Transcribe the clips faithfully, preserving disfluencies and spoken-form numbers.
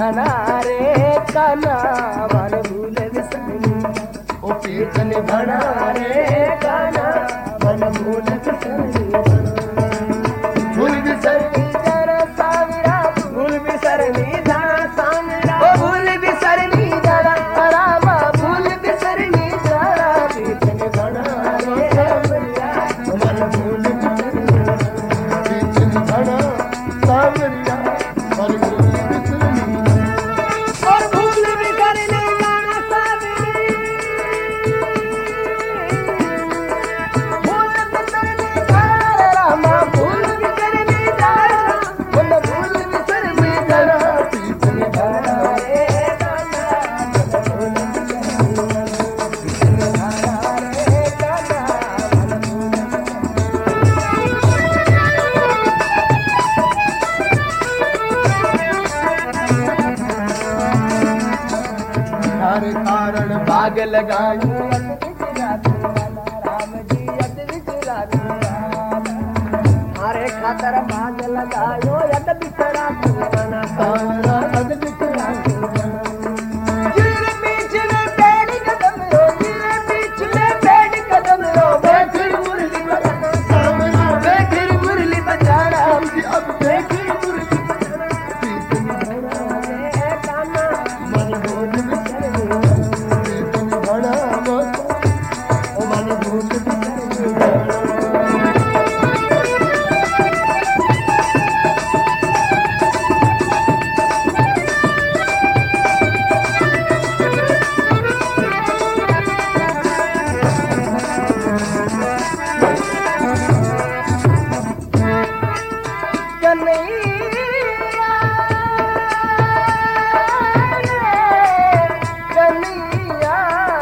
घना रे काना मन भूल बिसरनी ओ पीतन घना रे काना मन भूल बिसरनी भूल बिसरनी जरा सावरा भूल बिसरनी जरा सावरा ओ भूल बिसरनी जरा रामा भूल बिसरनी जरा पीतन घना रे सावरिया मन भूल बिसरनी पीतन घना सावरिया मन भूल बिसरनी और भूल बिसरनी जाना सावरी भूल बिसरनी जरा रामा भूल बिसरनी जरा मन भूल बिसरनी जरा पीतन घना रे काना मन भूल बिसरनी पीतन घना रे काना मन हर कारण बाग लगाई राम जी यद विचरात हरे खातर बाग लगायो यद विचरात सारा यद विचरात जिरे बीच में पेड़ कदम रो जिरे बीच में पेड़ कदम रो बैठिर मुरली बजाना सामना बैठिर मुरली बजाना अब बैठिर मुरली बजाना पीतन घना रे काना मन भूल बिसरनी पीतन घना ओ मन भूल बिसरनी कन्हैया कन्हैया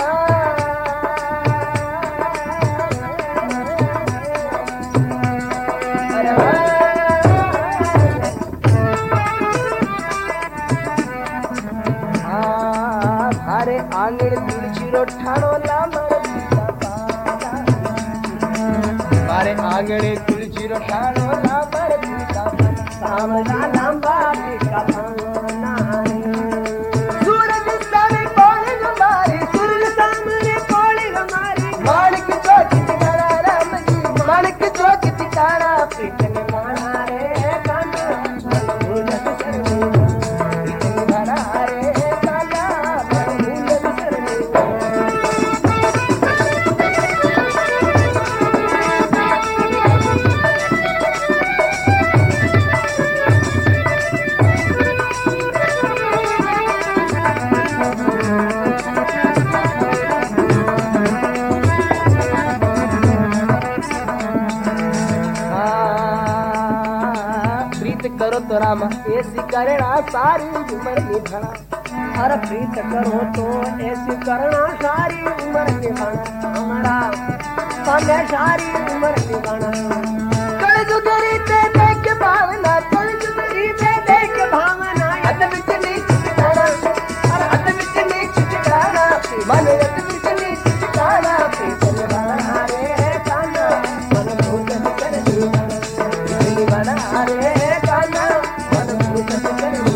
अरे आंगण तुलसीरो ठाणो लांबर मारे आंगणे तुलसीरो ठाणो लांबर सामना लांबा टिका भावना सूरज सामने कोली हमारी सूरज सामने कोली हमारी माणिक चौक टिकारा राम जी माणिक चौक टिकारा पीतन घना रे काना मन भूल बिसरनी पीतन घना रे काना मन भूल बिसरनी प्रीत करो तो रामा ऐसी करना सारी उम्र निभाना हर प्रीत करो तो ऐसी करना सारी उम्र निभाना हमारा संगे सारी उम्र निभाना कल जुगरी ते देख भावना कल जुगरी ते देख भावना हद विच नीच टिकाना हर हद विच नीच टिकाना मन हद विच नीच टिकाना पीतन घना रे काना मन भूल बिसरनी पीतन घना रे काना मन भूल बिसरनी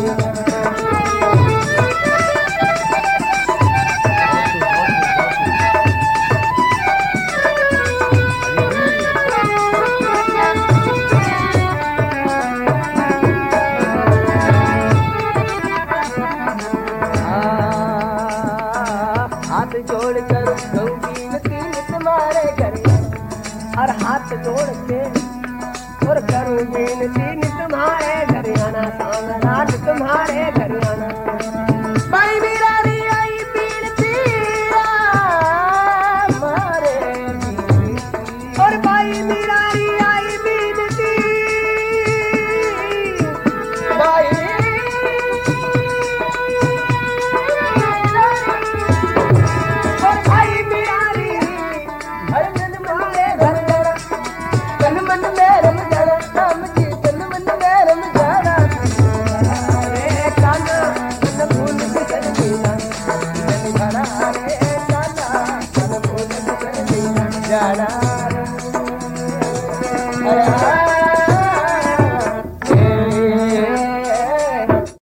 हाथ जोड़ कर गौबीनती तुम्हारे घर और हाथ जोड़ के और करूँ बीनती तुम्हारे घर